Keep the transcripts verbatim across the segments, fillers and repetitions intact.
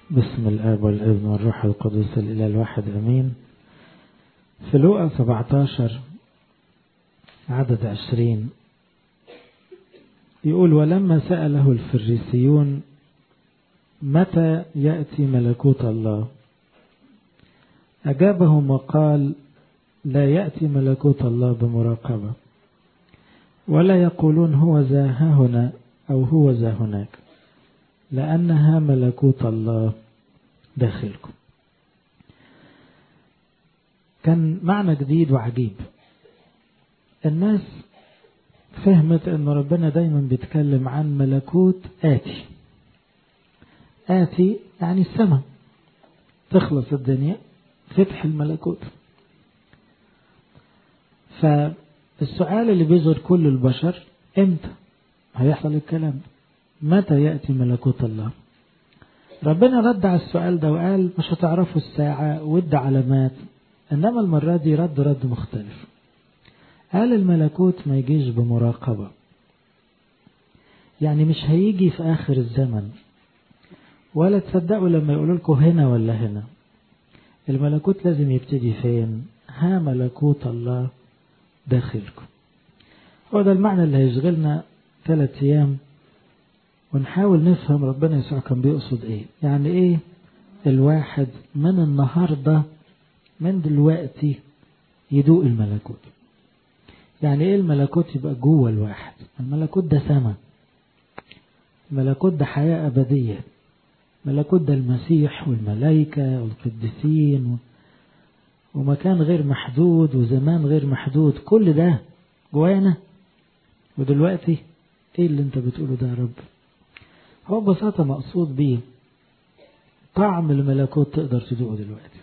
بسم الآب والابن والروح القدس الإله الواحد أمين. في لوقا سبعتاشر عدد عشرين يقول: ولما سأله الفريسيون متى يأتي ملكوت الله أجابهم وقال: لا يأتي ملكوت الله بمراقبة، ولا يقولون هو ذا هنا أو هو ذا هناك، لأنها ملكوت الله داخلكم. كان معنى جديد وعجيب. الناس فهمت أن ربنا دايما بيتكلم عن ملكوت آتي. آتي يعني السماء، تخلص الدنيا فتح الملكوت. فالسؤال اللي بيظهر كل البشر: امتى هيحصل الكلام؟ متى يأتي ملكوت الله؟ ربنا رد على السؤال ده وقال: مش هتعرفوا الساعة، وادى علامات. إنما المرة دي رد رد مختلف. قال الملكوت ما يجيش بمراقبة، يعني مش هيجي في آخر الزمن، ولا تصدقوا لما يقولوا لكم هنا ولا هنا. الملكوت لازم يبتدي فين؟ ها ملكوت الله داخلكم. هو ده المعنى اللي هيشغلنا ثلاث أيام، ونحاول نفهم ربنا يسوع كان بيقصد ايه. يعني ايه الواحد من النهاردة من دلوقتي يدوق الملكوت؟ يعني ايه الملكوت يبقى جوه الواحد؟ الملكوت ده سما، الملكوت ده حياة أبدية، الملكوت ده المسيح والملائكة والقديسين ومكان غير محدود وزمان غير محدود. كل ده جوانا. ودلوقتي ايه اللي انت بتقوله ده يا رب؟ هو ببساطة مقصود بيه طعم الملكوت تقدر تدوقه دلوقتي.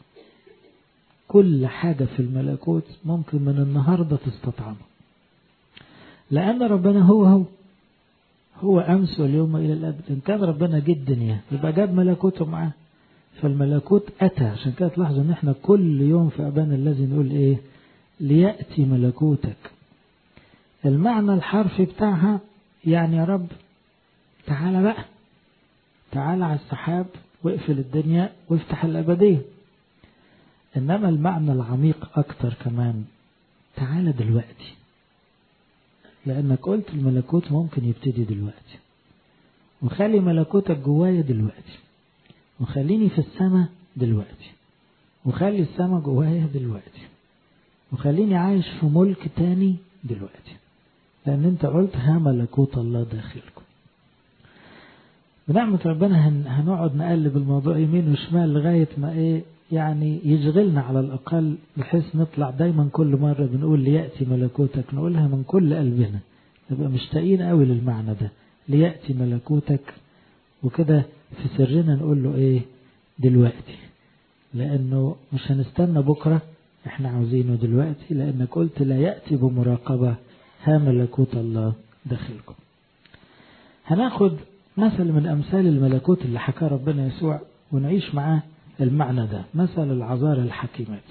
كل حاجة في الملكوت ممكن من النهاردة تستطعمها، لأن ربنا هو هو هو أمس واليوم إلى الأبد. إن كان ربنا جه الدنيا يبقى جاب ملكوته معاه، فالملكوت أتى. عشان كده تلاحظوا إن إحنا كل يوم في أبانا الذي نقول إيه؟ ليأتي ملكوتك. المعنى الحرفي بتاعها يعني يا رب تعالى بقى، تعالى على السحاب واقفل الدنيا وافتح الأبدية. إنما المعنى العميق أكتر كمان: تعالى دلوقتي، لأنك قلت الملكوت ممكن يبتدي دلوقتي، وخلي ملكوتك جوايا دلوقتي، وخليني في السماء دلوقتي، وخلي السماء جوايا دلوقتي، وخليني عايش في ملك تاني دلوقتي، لأن أنت قلت ها ملكوت الله داخلكم. بنعمة ربنا هنقعد نقلب الموضوع يمين وشمال لغاية ما ايه يعني يشغلنا على الأقل، بحيث نطلع دايما كل مرة بنقول ليأتي ملكوتك نقولها من كل قلبنا، نبقى مشتاقين قوي للمعنى ده، ليأتي ملكوتك. وكده في سرنا نقول له ايه؟ دلوقتي، لأنه مش هنستنى بكرة، احنا عاوزينه دلوقتي، لأنك قلت لا يأتي بمراقبة، ها ملكوت الله داخلكم. هناخد مثل من أمثال الملكوت اللي حكاه ربنا يسوع ونعيش معاه المعنى ده، مثل العذارى الحكيمات.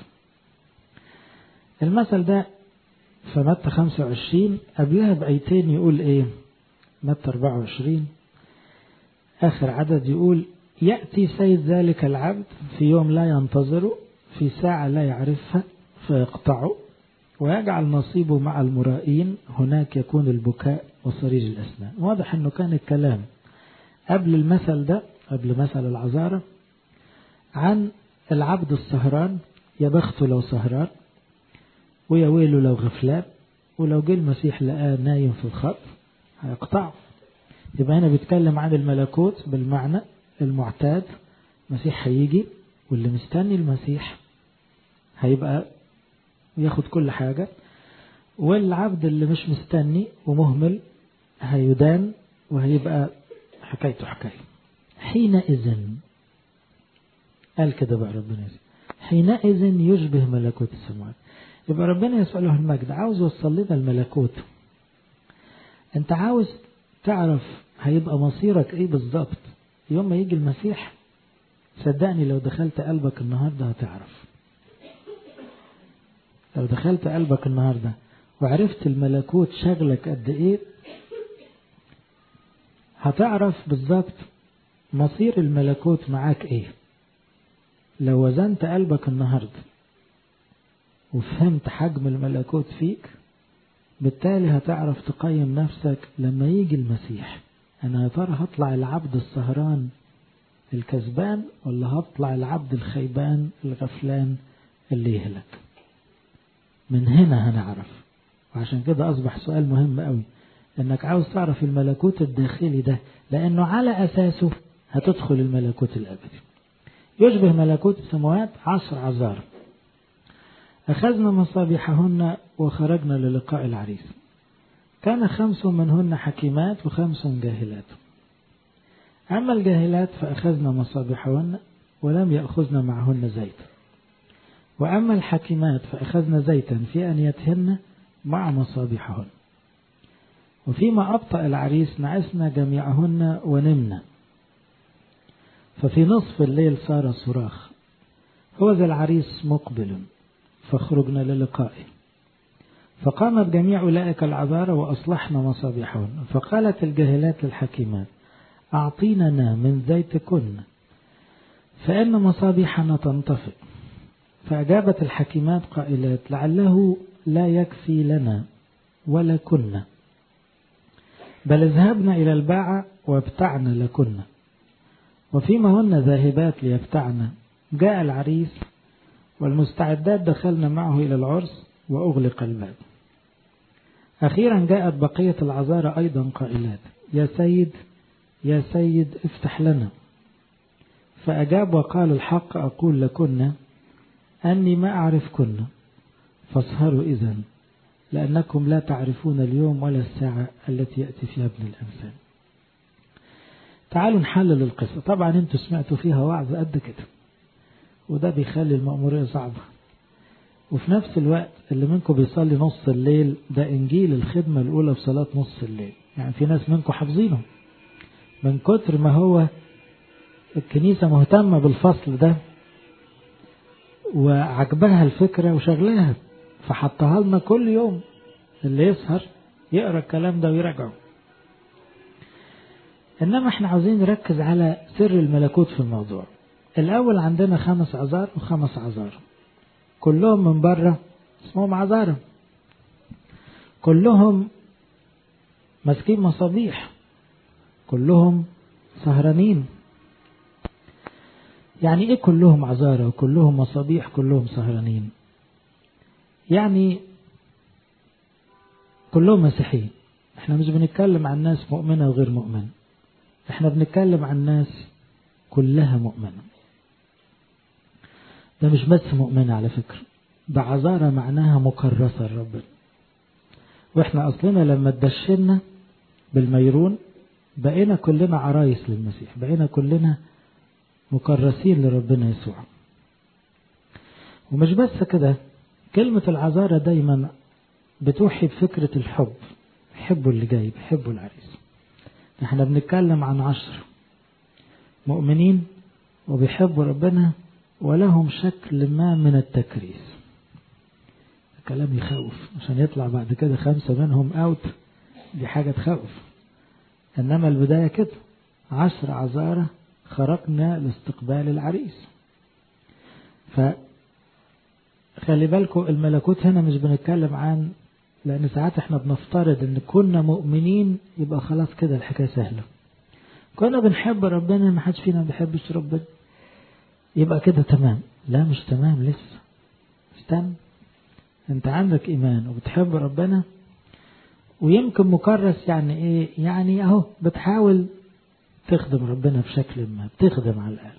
المثل ده في متى خمسة وعشرين، قبلها بآيتين يقول ايه؟ متى أربعة وعشرين آخر عدد يقول: يأتي سيد ذلك العبد في يوم لا ينتظره، في ساعة لا يعرفها، فيقطعه ويجعل نصيبه مع المرائين، هناك يكون البكاء وصرير الأسنان. واضح أنه كان الكلام قبل المثل ده، قبل مثل العذارى، عن العبد السهران، يا بخته لو سهران ويا ويله لو غفلان، ولو جه المسيح لقاه نايم في الخط هيقطعه. يبقى هنا بيتكلم عن الملكوت بالمعنى المعتاد. المسيح هيجي، واللي مستني المسيح هيبقى ياخد كل حاجة، والعبد اللي مش مستني ومهمل هيدان وهيبقى حكايته حكاية. حينئذ قال كده بقى ربنا يسوع: حينئذ يشبه ملكوت السماوات. يبقى ربنا يسوع له المجد عاوز يوصل لنا الملكوت. انت عاوز تعرف هيبقى مصيرك ايه بالظبط يوم ما يجي المسيح؟ صدقني لو دخلت قلبك النهاردة هتعرف. لو دخلت قلبك النهاردة وعرفت الملكوت شغلك قد ايه، هتعرف بالظبط مصير الملكوت معاك ايه؟ لو وزنت قلبك النهاردة وفهمت حجم الملكوت فيك، بالتالي هتعرف تقيم نفسك لما يجي المسيح. انا يا ترى هطلع العبد السهران الكسبان ولا هطلع العبد الخيبان الغفلان اللي يهلك؟ من هنا هنعرف. وعشان كده أصبح سؤال مهم قوي، انك عاوز تعرف الملكوت الداخلي ده، لانه على اساسه هتدخل الملكوت الابدي. يشبه ملكوت السماوات عشر عذار، اخذنا مصابيحهن وخرجنا للقاء العريس، كان خمس منهن حكيمات وخمس جاهلات. اما الجاهلات فاخذنا مصابيحهن ولم يأخذن معهن زيت، واما الحكيمات فاخذنا زيتا في انيتهن مع مصابيحهن. وفيما أبطأ العريس نعسنا جميعهن ونمنا، ففي نصف الليل صار صراخ، هو ذا العريس مقبل، فخرجنا للقائه. فقامت جميع أولئك العذارى وأصلحنا مصابيحهن. فقالت الجاهلات للحكيمات أعطيننا من زيتكن فإن مصابيحنا تنطفئ. فأجابت الحكيمات قائلات لعله لا يكفي لنا ولا كنا، بل اذهبنا إلى الباعة وابتعنا لكن. وفيما هن ذاهبات ليبتعنا جاء العريس، والمستعدات دخلنا معه إلى العرس وأغلق الباب. أخيرا جاءت بقية العذارى أيضا قائلات يا سيد يا سيد افتح لنا. فأجاب وقال الحق أقول لكن أني ما أعرفكن، فاسهروا إذن لأنكم لا تعرفون اليوم ولا الساعة التي يأتي فيها ابن الإنسان. تعالوا نحلل القصة. طبعا انتوا سمعتوا فيها وعظ قد كده، وده بيخلي المأمورية صعبة. وفي نفس الوقت اللي منكم بيصلي نص الليل ده إنجيل الخدمة الأولى بصلاة نص الليل، يعني في ناس منكم حافظينه من كتر ما هو الكنيسة مهتمة بالفصل ده وعجبها الفكرة وشغلها، فحطها لنا كل يوم اللي يسهر يقرأ الكلام ده ويراجعه. إنما احنا عاوزين نركز على سر الملكوت في الموضوع. الأول عندنا خمس عذار وخمس عذار، كلهم من بره اسمهم عذارى، كلهم ماسكين مصابيح، كلهم سهرانين. يعني ايه كلهم عذارى وكلهم مصابيح كلهم سهرانين؟ يعني كلهم مسيحيين. احنا مش بنتكلم عن ناس مؤمنة وغير مؤمنة، احنا بنتكلم عن ناس كلها مؤمنة. ده مش بس مؤمنة على فكرة، ده عذارى معناها مكرسة لربنا. واحنا اصلنا لما اتدشنا بالميرون بقينا كلنا عرايس للمسيح، بقينا كلنا مكرسين لربنا يسوع. ومش بس كده، كلمة العذارى دايما بتوحي بفكرة الحب، بيحبوا اللي جاي، بيحبوا العريس. احنا بنتكلم عن عشر مؤمنين وبيحبوا ربنا ولهم شكل ما من التكريس. كلام يخوف، عشان يطلع بعد كده خمسة منهم اوت، دي حاجة تخوف. انما البداية كده، عشر عذارى خرجنا لاستقبال العريس. فخلي بالكم الملكوت هنا مش بنتكلم عن، لأن ساعات احنا بنفترض ان كنا مؤمنين يبقى خلاص كده الحكاية سهلة، كنا بنحب ربنا ما حدش فينا بيحبش ربنا يبقى كده تمام. لا مش تمام، لسه استنى. انت عندك ايمان وبتحب ربنا ويمكن مكرس. يعني ايه؟ يعني اهو بتحاول تخدم ربنا بشكل ما، بتخدم على الأقل.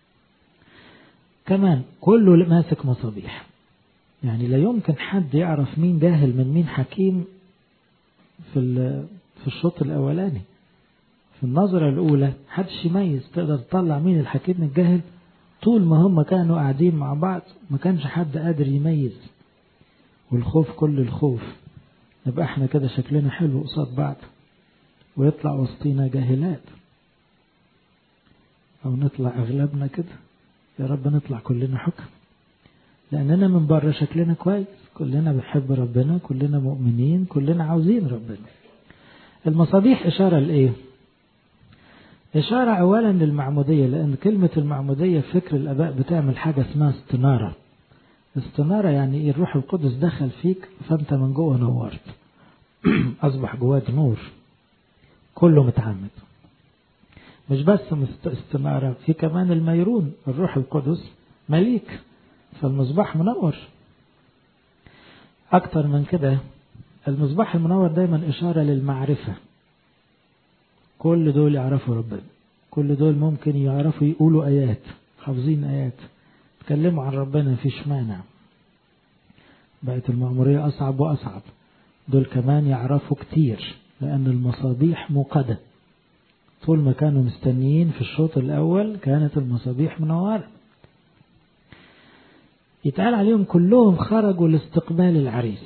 كمان كله ماسك مصابيح، يعني لا يمكن حد يعرف مين جاهل من مين حكيم في في الشوط الأولاني. في النظرة الأولى حدش يميز، تقدر تطلع مين الحكيم من الجاهل. طول ما هم كانوا قاعدين مع بعض ما كانش حد قادر يميز، والخوف كل الخوف. نبقى احنا كده شكلنا حلو قصاد بعض ويطلع وسطينا جاهلات، أو نطلع أغلبنا كده. يا رب نطلع كلنا حكم، لأننا من بره شكلنا كويس، كلنا بنحب ربنا، كلنا مؤمنين، كلنا عاوزين ربنا. المصابيح إشارة لإيه؟ إشارة أولا للمعمودية، لأن كلمة المعمودية في فكر الآباء بتعمل حاجة اسمها استنارة. استنارة يعني إيه؟ الروح القدس دخل فيك فأنت من جوه نورت، أصبح جواك نور، كله متعمد. مش بس استنارة، في كمان الميرون، الروح القدس مليك، فالمصباح منور. أكتر من كده، المصباح المنور دايما إشارة للمعرفة. كل دول يعرفوا ربنا، كل دول ممكن يعرفوا يقولوا آيات، حافظين آيات، تكلموا عن ربنا مفيش مانع. بقت المأمورية أصعب وأصعب. دول كمان يعرفوا كتير لأن المصابيح موقدة. طول ما كانوا مستنيين في الشوط الأول كانت المصابيح منورة. يتقال عليهم كلهم خرجوا لاستقبال العريس.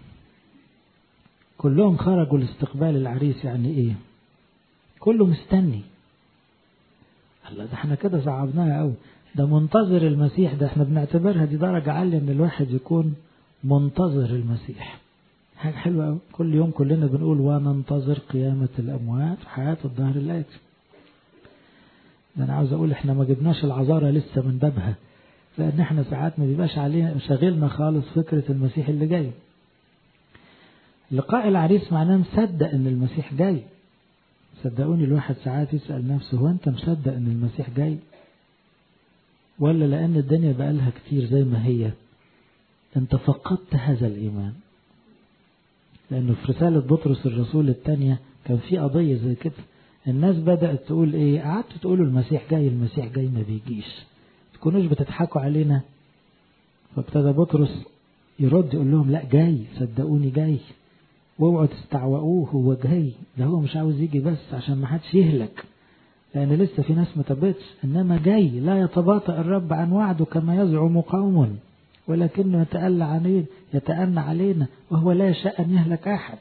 كلهم خرجوا لاستقبال العريس يعني إيه؟ كله مستني. الله، ده احنا كده صعبناها قوي. ده منتظر المسيح، ده احنا بنعتبرها دي درجة عالية ان الواحد يكون منتظر المسيح. حاجة حلوة قوي. كل يوم كلنا بنقول وننتظر قيامة الأموات في حياة الظهر الآتي. ده أنا عاوز أقول احنا ما جبناش العذارة لسه من بابها، لأن احنا ساعات ما بيبقاش علينا شاغلنا خالص فكرة المسيح اللي جاي. لقاء العريس معناه مصدق ان المسيح جاي. صدقوني الواحد ساعات يسأل نفسه، هو أنت مصدق أن المسيح جاي؟ ولا لأن الدنيا بقالها كتير زي ما هي أنت فقدت هذا الإيمان؟ لأنه في رسالة بطرس الرسول الثانية كان في قضية زي كده. الناس بدأت تقول إيه؟ قعدتوا تقولوا المسيح جاي المسيح جاي ما بيجيش، تكونوش بتضحكوا علينا؟ فابتدى بطرس يرد يقول لهم لا جاي، صدقوني جاي، واوعوا تستعوقوه، هو جاي. ده هو مش عاوز يجي بس عشان ما حدش يهلك، لأن لسه في ناس ما تبتش، إنما جاي. لا يتباطأ الرب عن وعده كما يزعم قوم، ولكنه يتألى علينا يتأنى علينا وهو لا يشاء أن يهلك أحد.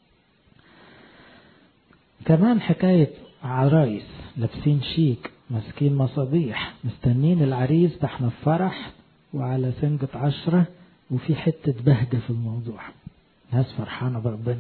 كمان حكاية عرايس لابسين شيك ماسكين مصابيح مستنين العريس، ده احنا في فرح وعلى سنجة عشرة وفي حتة بهجة في الموضوع، ناس فرحانة بربنا.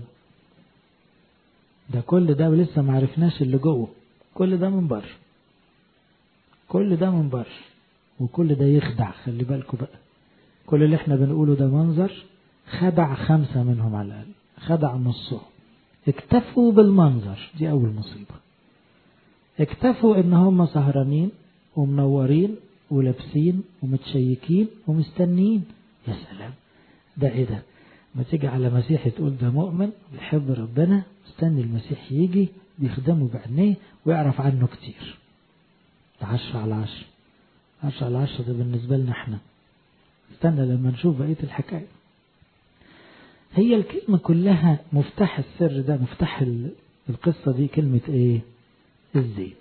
ده كل ده ولسه ما عرفناش اللي جوه، كل ده من بره، كل ده من بره، وكل ده يخدع. خلي بالكم بقى، كل اللي احنا بنقوله ده منظر. خدع خمسة منهم على الأقل، خدع نصهم. اكتفوا بالمنظر، دي أول مصيبة. اكتفوا ان هم سهرانين ومنورين ولابسين ومتشيكين ومستنيين. يا سلام، ده ايه ده؟ ما تيجي على مسيح تقول ده مؤمن بيحب ربنا، مستني المسيح يجي بيخدمه بعينيه ويعرف عنه كتير. ده عشرة على عشرة، عشرة على عشرة. ده بالنسبة لنا احنا استنى لما نشوف بقية الحكاية. هي الكلمة كلها مفتاح السر ده، مفتاح القصة دي كلمة ايه؟ الزيت.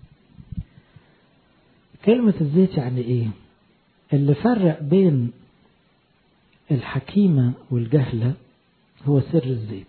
كلمة الزيت يعني ايه؟ اللي فرق بين الحكيمة والجهلة هو سر الزيت.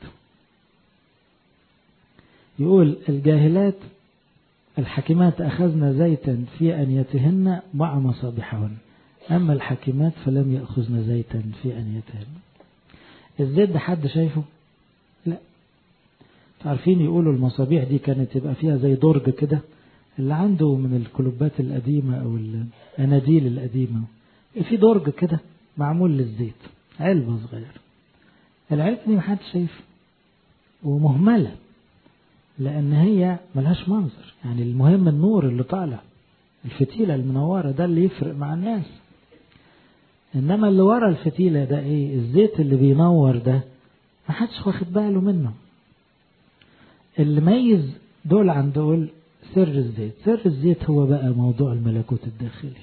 يقول الجاهلات الحكيمات أخذنا زيتا في أنيتهن مع مصابيحهن، أما الحكيمات فلم يأخذن زيتا في أنيتهن. الزيت ده حد شايفه؟ لا. تعرفين يقولوا المصابيح دي كانت يبقى فيها زي درج كده، اللي عنده من الكلوبات القديمة أو الأناديل القديمة في درج كده معمول للزيت، علبة صغيرة. العلبة دي محد شايف ومهملة لأن هي ملهاش منظر. يعني المهم النور اللي طالع، الفتيلة المنورة، ده اللي يفرق مع الناس. إنما اللي ورا الفتيلة ده إيه؟ الزيت اللي بينور ده محدش واخد باله منه. اللي ميز دول عن دول سر الزيت. سر الزيت هو بقى موضوع الملكوت الداخلي.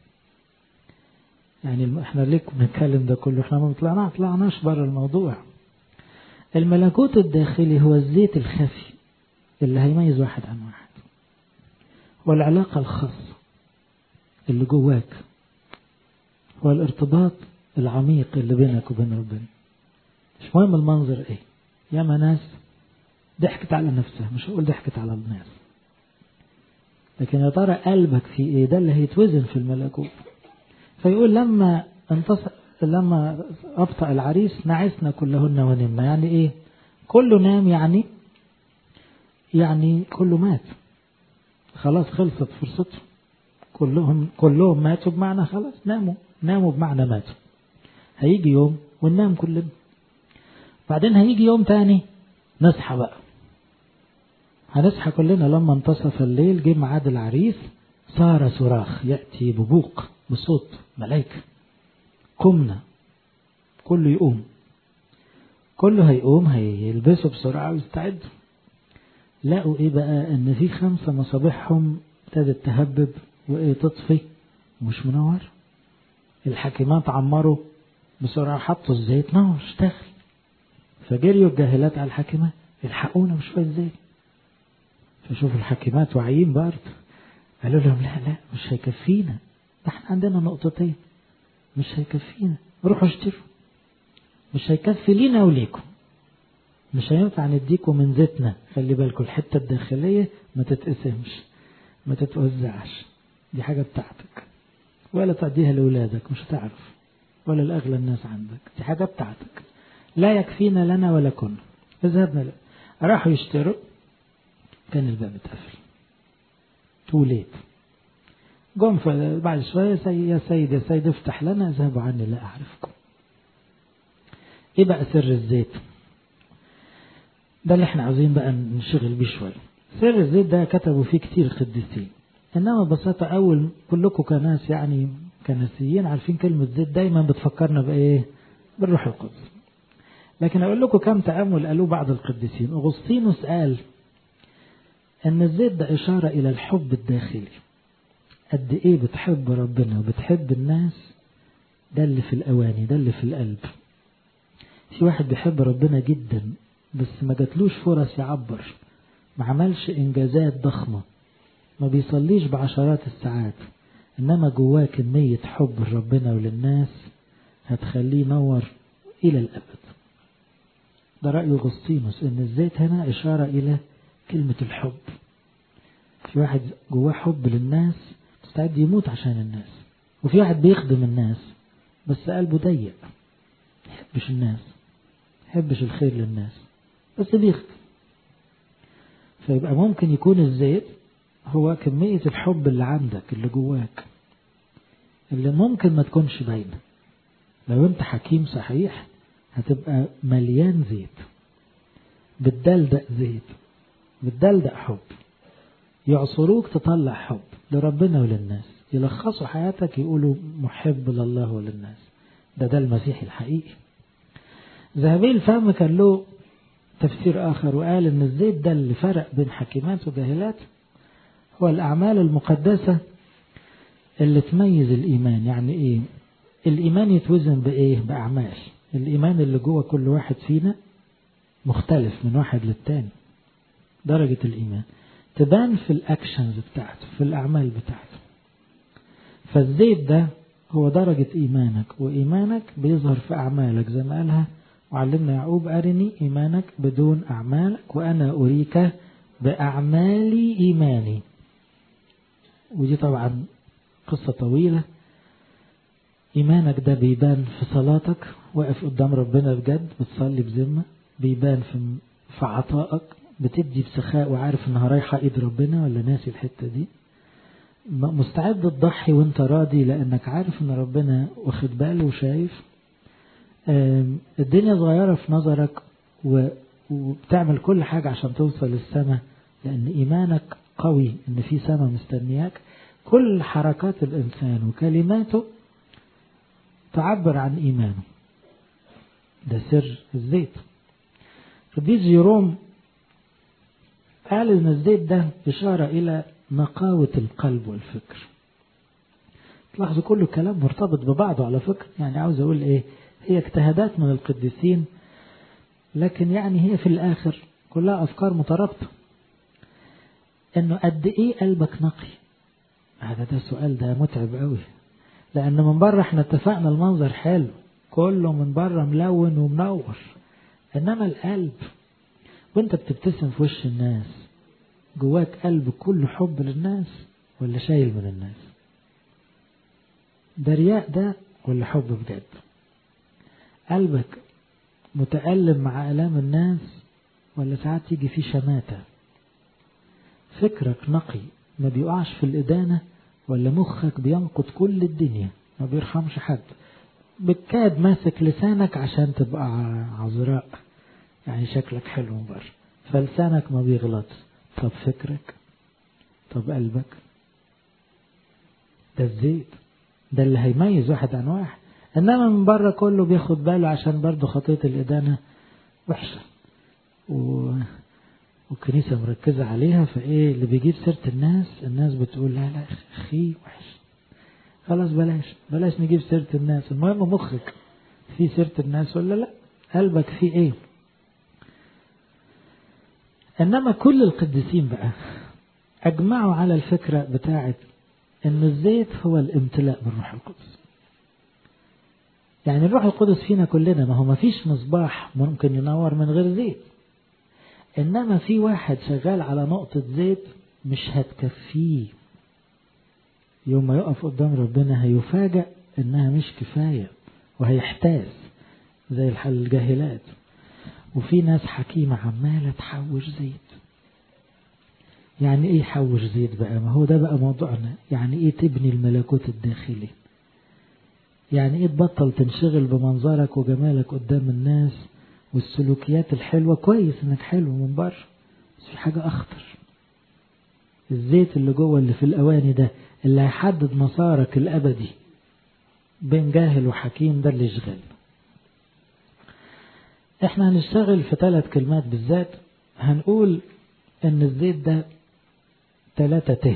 يعني احنا ليه بنتكلم ده كله؟ احنا ما طلعنا طلعناش بره الموضوع. الملكوت الداخلي هو الزيت الخفي اللي هيميز واحد عن واحد، والعلاقة الخاصة اللي جواك، والارتباط العميق اللي بينك وبين ربنا. مش مهم المنظر ايه. ياما ناس ضحكت على نفسها، مش هقول ضحكت على الناس، لكن يا ترى قلبك في ايه؟ ده اللي هيتوزن في الملكوت. فيقول لما انتصر لما أبطأ العريس نعسنا كلهن ونمنا. يعني ايه كله نام؟ يعني يعني كله مات. خلاص خلصت فرصته، كلهم كلهم ماتوا بمعنى خلاص ناموا، ناموا بمعنى ماتوا. هيجي يوم وننام كلنا، بعدين هيجي يوم تاني نصحى بقى، هنصحى كلنا لما انتصف الليل، جه ميعاد العريس، صار صراخ يأتي ببوق بصوت ملائكة، قمنا، كله يقوم، كله هيقوم، هيلبسوا بسرعة ويستعدوا. لقوا ايه بقى؟ ان في خمسة مصابيحهم ابتدت تهبب وايه تطفي ومش منور. الحاكمات عمروا بسرعة، حطوا الزيت نور اشتغل، فجريوا الجاهلات على الحاكمات الحقونا بشوية زيت. فشوفوا الحاكمات واعيين برضه، قالوا لهم لا لا مش هيكفينا، ده احنا عندنا نقطتين مش هيكفينا، روحوا اشتروا، مش هيكفي لينا وليكم، مش هينفع نديكم من زيتنا. خلي بالكم الحتة الداخلية ما تتقسمش ما تتوزعش، دي حاجة بتاعتك، ولا تديها لأولادك مش هتعرف، ولا لأغلى الناس عندك، دي حاجة بتاعتك، لا يكفينا لنا ولا كنا. فذهبنا له، راحوا يشتروا، كان الباب اتقفل، توليت. قم بعد شوية سي يا سيد يا سيد افتح لنا، اذهبوا عني لا أعرفكم. ايه بقى سر الزيت ده اللي احنا عاوزين بقى نشغل بيه شوية. سر الزيت ده كتبوا فيه كتير قديسين، انما ببساطة اول كلكم كناس يعني كنسيين عارفين كلمة زيت دايما بتفكرنا بايه؟ بالروح القدس. لكن اقول لكم كم تأمل قالوا بعض القديسين. أغسطينوس قال ان الزيت ده اشارة الى الحب الداخلي، قد ايه بتحب ربنا وبتحب الناس، ده اللي في الاواني، ده اللي في القلب. في واحد بيحب ربنا جدا بس ما جاتلوش فرص يعبر، ما عملش انجازات ضخمة، ما بيصليش بعشرات الساعات، انما جواه كمية حب لربنا وللناس هتخليه نور الى الابد. ده رأي أغسطينوس، ان الزيت هنا اشارة الى كلمة الحب. في واحد جواه حب للناس مستعد يموت عشان الناس، وفي واحد بيخدم الناس بس قلبه ضيق، يحبش الناس، يحبش الخير للناس بس بيخدم. فيبقى ممكن يكون الزيت هو كمية الحب اللي عندك اللي جواك، اللي ممكن ما تكونش باينة. لو انت حكيم صحيح هتبقى مليان زيت، بتدلدق زيت، بتدلدق حب، يعصروك تطلع حب لربنا وللناس، يلخصوا حياتك يقولوا محب لله وللناس. ده ده المسيح الحقيقي. ذهبي الفهم كان له تفسير آخر وقال ان الزيت ده اللي فرق بين حكيمات وجاهلات هو الأعمال المقدسة اللي تميز الإيمان. يعني إيه؟ الإيمان يتوزن بإيه؟ بأعمال. الإيمان اللي جوه كل واحد فينا مختلف من واحد للتاني، درجة الإيمان تبان في الأكشنز بتاعته، في الأعمال بتاعته. فالزيت ده هو درجة إيمانك، وإيمانك بيظهر في أعمالك زي ما قالها وعلمنا يعقوب أرني إيمانك بدون أعمالك وأنا أريك بأعمالي إيماني. ودي طبعا قصة طويلة. إيمانك ده بيبان في صلاتك، واقف قدام ربنا بجد بتصلي بذمة، بيبان في في عطائك، بتدي بسخاء وعارف انها رايحة ايد ربنا ولا ناسي الحتة دي، مستعد تضحي وانت راضي لانك عارف ان ربنا واخد باله وشايف. الدنيا صغيرة في نظرك وبتعمل كل حاجة عشان توصل للسماء لان ايمانك قوي ان في سماء مستنياك. كل حركات الانسان وكلماته تعبر عن ايمانه. ده سر الزيت. قديس جيروم قال ان الزيت ده اشارة الى نقاوة القلب والفكر. تلاحظوا كل كلام مرتبط ببعضه على فكرة. يعني عاوز اقول ايه، هي اجتهادات من القديسين لكن يعني هي في الاخر كلها افكار مترابطة. انه قد ايه قلبك نقي، هذا ده سؤال ده متعب قوي، لان من بره احنا اتفقنا المنظر حلو كله من بره ملون ومنور، انما القلب وانت بتبتسم في وش الناس جواك قلب كله حب للناس ولا شايل من الناس؟ ده رياء ده ولا حب بجد؟ قلبك متألم مع آلام الناس ولا ساعات يجي فيه شماتة؟ فكرك نقي ما بيقعش في الإدانة، ولا مخك بينقض كل الدنيا ما بيرحمش حد، بالكاد ماسك لسانك عشان تبقى عذراء، يعني شكلك حلو من بره، فلسانك ما بيغلط. طب فكرك، طب قلبك، ده الزيت، ده اللي هيميز واحد عن واحد. انما من بره كله بياخد باله عشان برضه خطية الإدانة وحشة و... والكنيسة مركزة عليها، فايه اللي بيجيب سيرة الناس الناس بتقول لا لا اخي وحش، خلاص بلاش بلاش نجيب سيرة الناس. المهم مخك في سيرة الناس ولا لا، قلبك فيه ايه. انما كل القديسين بقى اجمعوا على الفكرة بتاعت ان الزيت هو الامتلاء بالروح القدس. يعني الروح القدس فينا كلنا، ما هو ما فيش مصباح ممكن ينور من غير زيت، انما في واحد شغال على نقطة زيت مش هتكفيه، يوم ما يقف قدام ربنا هيفاجأ انها مش كفاية وهيحتاج زي الحل الجاهلات. وفي ناس حكيمة عمالة تحوش زيت. يعني ايه حوش زيت بقى؟ ما هو ده بقى موضوعنا. يعني ايه تبني الملكوت الداخلي؟ يعني ايه تبطل تنشغل بمنظرك وجمالك قدام الناس والسلوكيات الحلوة؟ كويس انك حلو من بره، بس في حاجة اخطر، الزيت اللي جوه اللي في الاواني ده اللي هيحدد مسارك الابدي بين جاهل وحكيم، ده اللي يشغل. احنا هنشتغل في ثلاث كلمات بالذات، هنقول ان الزيت ده ثلاثة ته.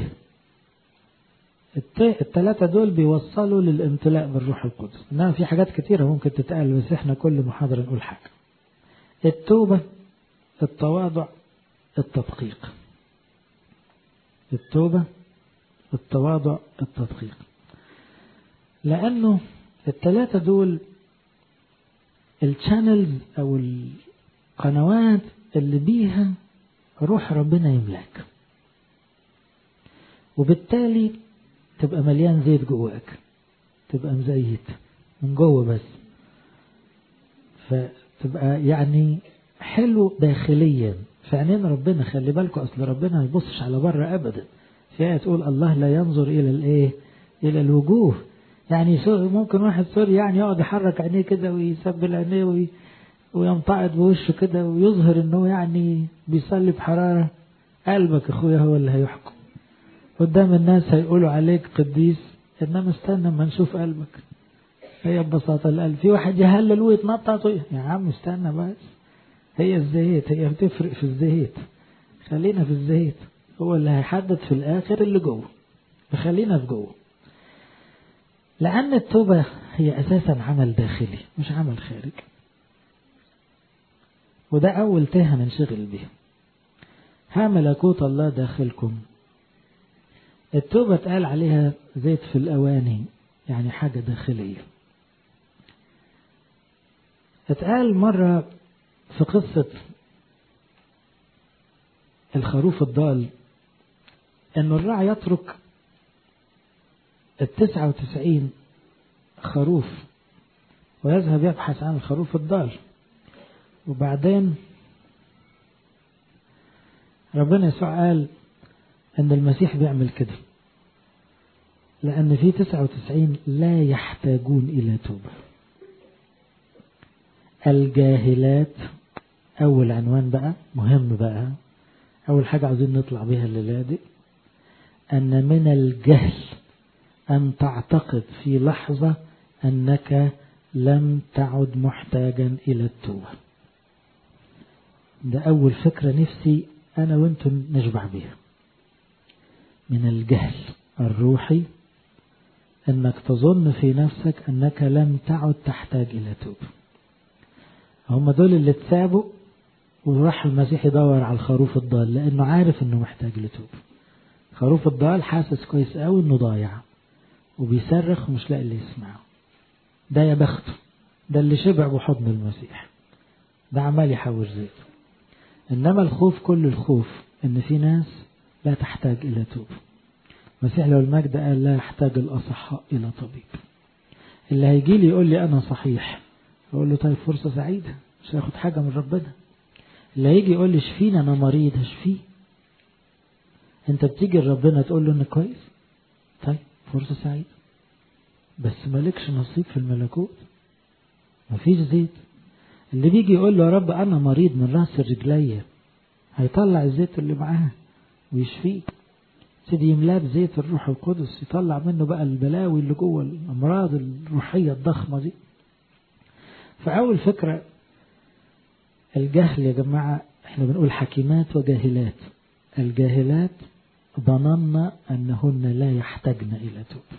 الثلاثة دول بيوصلوا للامتلاء بالروح القدس. انما في حاجات كتيرة ممكن تتقال، بس احنا كل محاضرة نقول حاجة. التوبة، التواضع، التدقيق. التوبة، التواضع، التدقيق. لانه الثلاثة دول الشانلز او القنوات اللي بيها روح ربنا يملاك، وبالتالي تبقى مليان زيت جواك، تبقى مزيت من جوه بس، فتبقى يعني حلو داخليا في عينين ربنا. خلي بالكم اصل ربنا ما يبصش على بره ابدا. في آية تقول الله لا ينظر الى الايه، الى الوجوه. يعني ممكن واحد سوري يعني يقعد يحرك عينيه كده ويسبل عينيه وي ويمتعض بوشه كده ويظهر انه يعني بيصلي بحرارة. قلبك اخويا هو اللي هيحكم. قدام الناس هيقولوا عليك قديس، انما استنى ما نشوف قلبك. هي ببساطة القلب. في واحد يهلل ويتنطط، يا عم استنى بس، هي الزيت، هي بتفرق في الزيت. خلينا في الزيت، هو اللي هيحدد في الاخر اللي جوه، فخلينا في جوه. لان التوبة هي اساسا عمل داخلي مش عمل خارجي، وده أول تهة ننشغل به. ها ملكوت الله داخلكم. التوبة اتقال عليها زيت في الأواني، يعني حاجة داخلية. اتقال مرة في قصة الخروف الضال أن الراعي يترك التسعة وتسعين خروف ويذهب يبحث عن الخروف الضال. وبعدين ربنا يسوع قال ان المسيح بيعمل كده لان في تسعة وتسعين لا يحتاجون الى توبة. الجاهلات اول عنوان بقى مهم بقى، اول حاجة عاوزين نطلع بيها الليلة دي، ان من الجهل ان تعتقد في لحظة انك لم تعد محتاجا الى التوبة. ده أول فكرة نفسي أنا وأنتم نشبع بيها. من الجهل الروحي أنك تظن في نفسك أنك لم تعد تحتاج إلى توبة. هم دول اللي اتسابوا وراح المسيح يدور على الخروف الضال، لأنه عارف أنه محتاج لتوبة. خروف الضال حاسس كويس قوي أنه ضايع وبيصرخ ومش لاقي اللي يسمعه. ده يا بخته، ده اللي شبع بحضن المسيح، ده عمال يحوش زيت. إنما الخوف كل الخوف إن في ناس لا تحتاج إلى توبة. المسيح لو المجد قال لا يحتاج الأصحاء إلى طبيب. اللي هيجي لي يقول لي أنا صحيح، أقول له طيب فرصة سعيدة، مش هاخد حاجة من ربنا. اللي هيجي يقول لي شفيني أنا مريض، هشفيه. انت بتيجي لربنا تقول له انك كويس، طيب فرصة سعيدة، بس مالكش نصيب في الملكوت، مفيش زيت. اللي بيجي يقول له يا رب انا مريض من راس الرجلية، هيطلع الزيت اللي معاه ويشفيه. سيدي يملاه بزيت الروح القدس يطلع منه بقى البلاوي اللي جوه الامراض الروحية الضخمة دي. فاول فكرة الجهل يا جماعة، احنا بنقول حكيمات وجاهلات. الجاهلات ظننا انهن لا يحتاجن الى توب،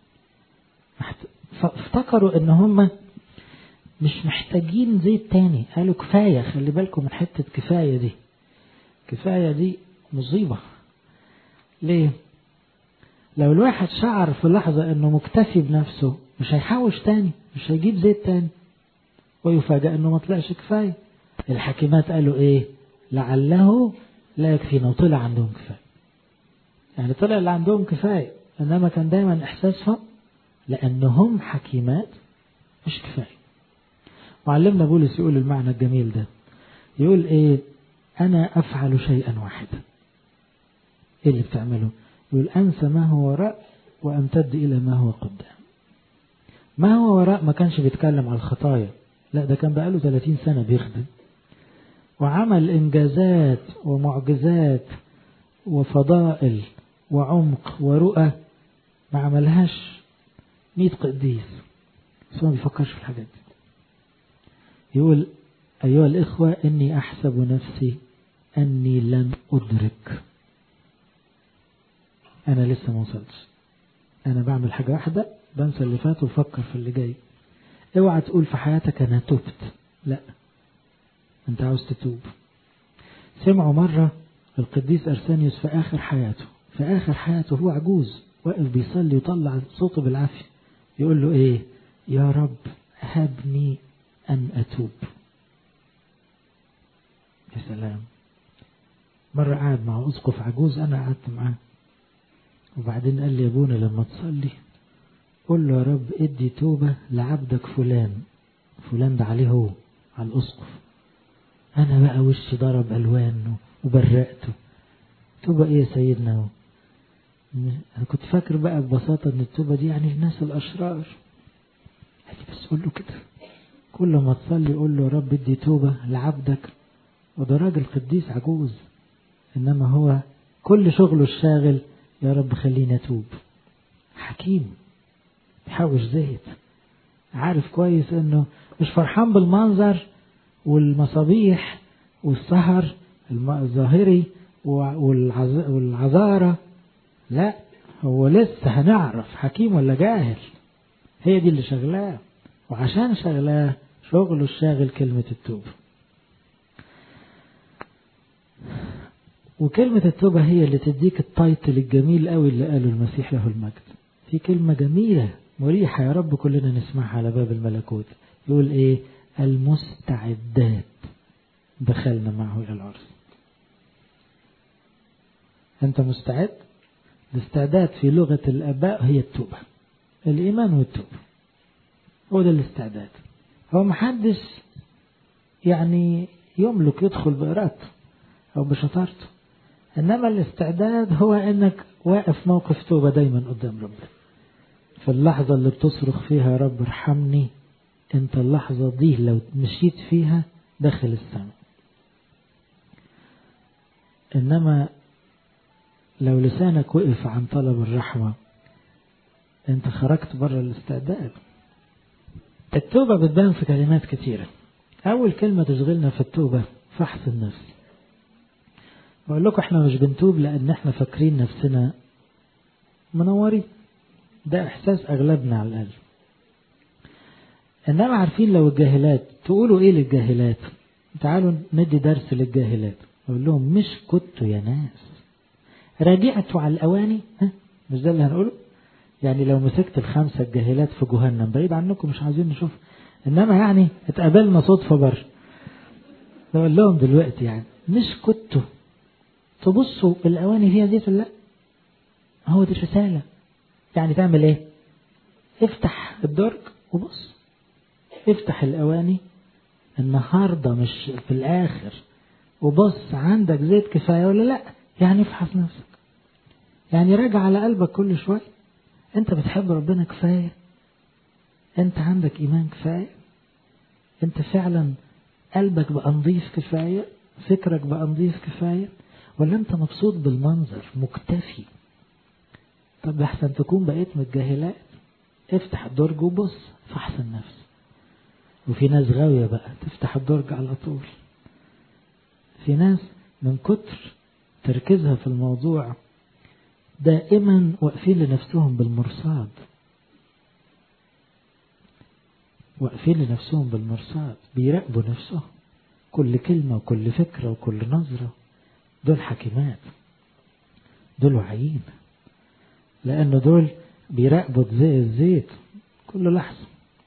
فافتكروا ان هم مش محتاجين زيت تاني، قالوا كفاية. خلي بالكم من حتة كفاية دي، كفاية دي مصيبة. ليه؟ لو الواحد شعر في لحظة انه مكتفي بنفسه مش هيحاوش تاني، مش هيجيب زيت تاني، ويفاجأ انه ما طلعش كفاية. الحكيمات قالوا ايه؟ لعله لا يكفينا، وطلع عندهم كفاية. يعني طلع اللي عندهم كفاية، انما كان دايما احساسهم لانهم حكيمات مش كفاية. وعلمنا بولس يقول المعنى الجميل ده، يقول ايه؟ انا افعل شيئا واحدا. ايه اللي بتعمله؟ يقول انسى ما هو وراء وامتد الى ما هو قدام. ما هو وراء ما كانش بيتكلم على الخطايا، لا ده كان بقاله ثلاثين سنة بيخدم وعمل انجازات ومعجزات وفضائل وعمق ورؤى ما عملهاش مئة قديس، بس ما بيفكرش في الحاجات دي. يقول أيها الإخوة إني أحسب نفسي أني لم أدرك، أنا لسه ما وصلتش، أنا بعمل حاجة واحدة بنسى اللي فات وفكر في اللي جاي. اوعى تقول في حياتك أنا تبت، لا، أنت عاوز تتوب. سمعوا مرة القديس أرسانيوس في آخر حياته، في آخر حياته هو عجوز واقف بيصلي وطلع صوته بالعافية، يقول له إيه؟ يا رب هبني أن أتوب. يا سلام. مرة قاعد مع أسقف عجوز، أنا قعدت معاه، وبعدين قال لي يا ابونا لما تصلي قل له يا رب ادي توبة لعبدك فلان، فلان ده عليه هو على الأسقف. أنا بقى وشي ضرب ألوان وبرقته، توبة إيه يا سيدنا؟ أنا كنت فاكر بقى ببساطة أن التوبة دي يعني الناس الأشرار. بس قل له كده، كل ما تصلي قل له يا رب ادي توبة لعبدك، وده راجل قديس عجوز، إنما هو كل شغله الشاغل يا رب خلينا توب. حكيم بيحوش زيت، عارف كويس إنه مش فرحان بالمنظر والمصابيح والسهر الظاهري والعذارة، لا، هو لسه هنعرف حكيم ولا جاهل. هي دي اللي شغلاه، وعشان شغلاه شغله الشاغل كلمة التوبة. وكلمة التوبة هي اللي تديك التايتل الجميل قوي اللي قاله المسيح له المجد. في كلمة جميلة مريحة يا رب كلنا نسمعها على باب الملكوت، يقول ايه؟ المستعدات دخلنا معه إلى العرس. أنت مستعد؟ الاستعداد في لغة الآباء هي التوبة، الإيمان والتوبة، هو ده الاستعداد. هو محدش يعني يملك يدخل بإرادته أو بشطارته، إنما الاستعداد هو أنك واقف موقف توبة دايما قدام ربنا. في اللحظة اللي بتصرخ فيها يا رب ارحمني، أنت اللحظة دي لو مشيت فيها داخل السماء. إنما لو لسانك وقف عن طلب الرحمة أنت خرجت بره الاستعداد. التوبة بتبان في كلمات كثيرة. أول كلمة تشغلنا في التوبة فحص النفس. بقول لكم احنا مش بنتوب لأن احنا فاكرين نفسنا منورين، ده إحساس أغلبنا على الأقل. إنما عارفين لو الجاهلات تقولوا إيه للجاهلات؟ تعالوا ندي درس للجاهلات، أقول لهم مش كنتوا يا ناس راجعتوا على الأواني؟ ها؟ مش ده اللي هنقوله؟ يعني لو مسكت الخمسة الجاهلات في جهنم بعيد عنكم مش عايزين نشوف، إنما يعني اتقابلنا صدفة بر نقول لهم دلوقتي يعني مش كنتوا تبصوا الأواني فيها زيت ولا لا؟ هو دي الرسالة. يعني تعمل ايه؟ افتح الدرج وبص، افتح الأواني النهاردة مش في الآخر، وبص عندك زيت كفاية ولا لا. يعني افحص نفسك، يعني راجع على قلبك كل شوية، انت بتحب ربنا كفاية؟ انت عندك ايمان كفاية؟ انت فعلا قلبك بقى نظيف كفاية؟ فكرك بقى نظيف كفاية؟ ولا انت مبسوط بالمنظر مكتفي؟ طب احسن تكون بقيت من الجاهلات. افتح الدرج وبص في احسن نفس. وفي ناس غاوية بقى تفتح الدرج على طول. في ناس من كتر تركيزها في الموضوع دائما واقفين لنفسهم بالمرصاد، واقفين لنفسهم بالمرصاد، بيراقبوا نفسهم كل كلمة وكل فكرة وكل نظرة. دول حكيمات، دول واعيين، لأنه دول بيراقبوا زي الزيت كل لحظة.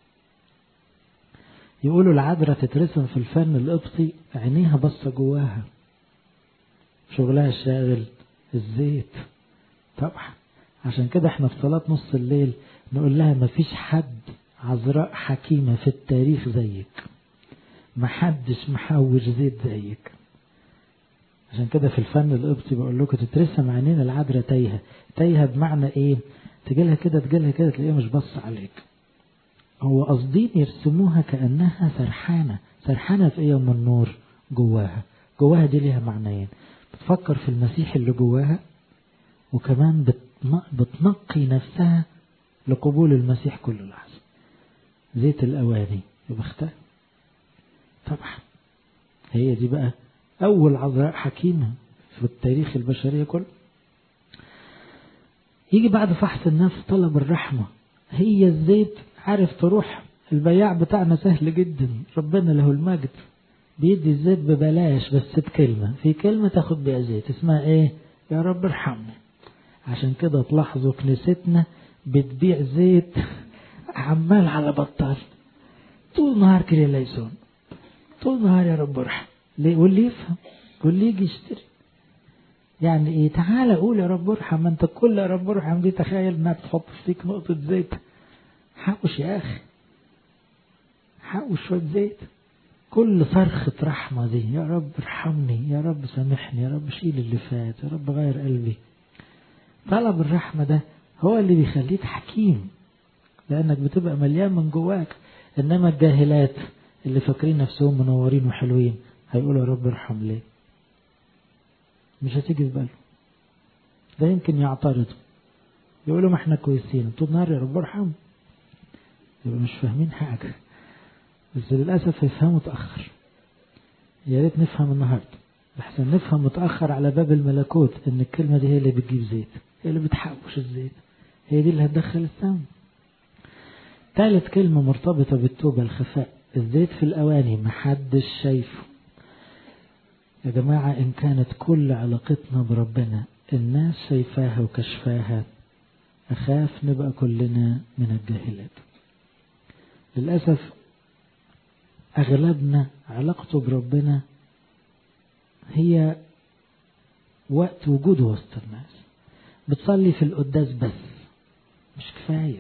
يقولوا العذرة تترسم في الفن القبطي عينيها بصة جواها، شغلها الشاغل الزيت. طبعا عشان كده احنا في صلاة نص الليل نقول لها مفيش حد عذراء حكيمة في التاريخ زيك، محدش محوش زيت زيك. عشان كده في الفن القبطي بقول لكم تترسم عينين العذراء تايهة. تايهة بمعنى ايه؟ تجيلها كده تجيلها كده تلاقيها مش بص عليك. هو قصدين يرسموها كأنها سرحانة. سرحانة في ايه يوم النور؟ جواها. جواها دي ليها معنيين، بتفكر في المسيح اللي جواها، وكمان بتنقي نفسها لقبول المسيح كل لحظة. زيت الأواني يبختها. طبعا هي دي بقى أول عذراء حكيمة في التاريخ البشرية كله. يجي بعد فحص النفس طلب الرحمة. هي الزيت عارف تروح. البياع بتاعنا سهل جدا، ربنا له المجد بيدي الزيت ببلاش، بس بكلمة. في كلمة تاخد بيها زيت اسمها ايه؟ يا رب ارحمني. عشان كده تلاحظوا كنيستنا بتبيع زيت عمال على بطال، طول نهار كده ليسون، طول نهار يا رب ارحم. ليه؟ واللي يفهم واللي يجي يشتري. يعني ايه؟ تعالى قول يا رب ارحم. ما انت كل يا رب ارحم دي تخيل انها تحط فيك نقطة زيت. حوش يا اخي، حوش شوية زيت. كل صرخة رحمة دي يا رب ارحمني، يا رب سامحني، يا رب شيل اللي فات، يا رب غير قلبي. طلب الرحمة ده هو اللي بيخليك حكيم، لأنك بتبقى مليان من جواك. إنما الجاهلات اللي فاكرين نفسهم منورين وحلوين هيقولوا يا رب ارحم ليه؟ مش هتيجي في باله. ده يمكن يعترضوا يقولوا ما احنا كويسين، طول نهار يا رب ارحم. يبقوا مش فاهمين حاجة، بس للأسف هيفهموا متأخر. يا ريت نفهم النهاردة، لحسن نفهم متأخر على باب الملكوت إن الكلمة دي هي اللي بتجيب زيت، هي اللي بتحوش الزيت، هي دي اللي هتدخل السم. ثالث كلمة مرتبطة بالتوبة الخفاء. الزيت في الأواني محدش شايفه. يا جماعة إن كانت كل علاقتنا بربنا الناس شايفاها وكشفاها، أخاف نبقى كلنا من الجاهلات. للأسف أغلبنا علاقته بربنا هي وقت وجوده وسط الناس. بتصلي في القداس بس مش كفاية.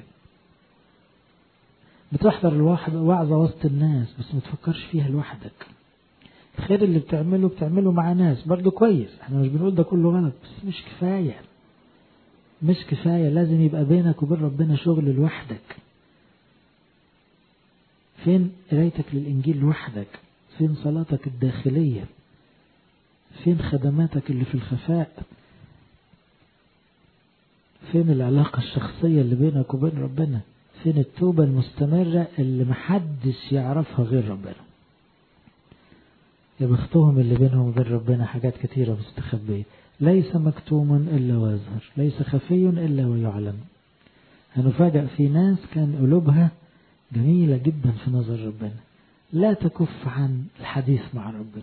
بتحضر الوعظة وسط الناس بس ما تفكرش فيها لوحدك. الخير اللي بتعمله بتعمله مع ناس برضو كويس، احنا مش بنقول ده كله غلط، بس مش كفاية. مش كفاية، لازم يبقى بينك وبين ربنا شغل لوحدك. فين قرايتك للإنجيل لوحدك؟ فين صلاتك الداخلية؟ فين خدماتك اللي في الخفاء؟ فين العلاقة الشخصية اللي بينك وبين ربنا؟ فين التوبة المستمرة اللي محدش يعرفها غير ربنا؟ يا بختهم اللي بينهم وبين ربنا حاجات كتيرة مستخبية. ليس مكتوم إلا ويظهر، ليس خفي إلا ويعلن. هنفاجأ في ناس كان قلوبها جميلة جدا في نظر ربنا، لا تكف عن الحديث مع ربنا.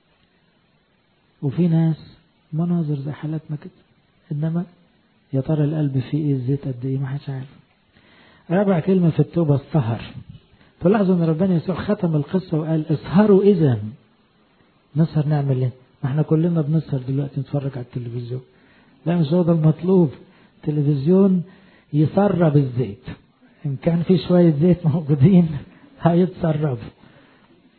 وفي ناس مناظر زي حالاتنا كده، إنما يا ترى القلب فيه إيه؟ الزيت قد إيه؟ ما حدش عارف. رابع كلمة في التوبة السهر. تلاحظوا أن ربنا يسوع ختم القصة وقال اسهروا إذا. نسهر نعمل إيه؟ ما احنا كلنا بنسهر دلوقتي نتفرج على التلفزيون. لا مش هو ده المطلوب. التلفزيون يسرب الزيت، إن كان في شوية زيت موجودين هيتسربوا.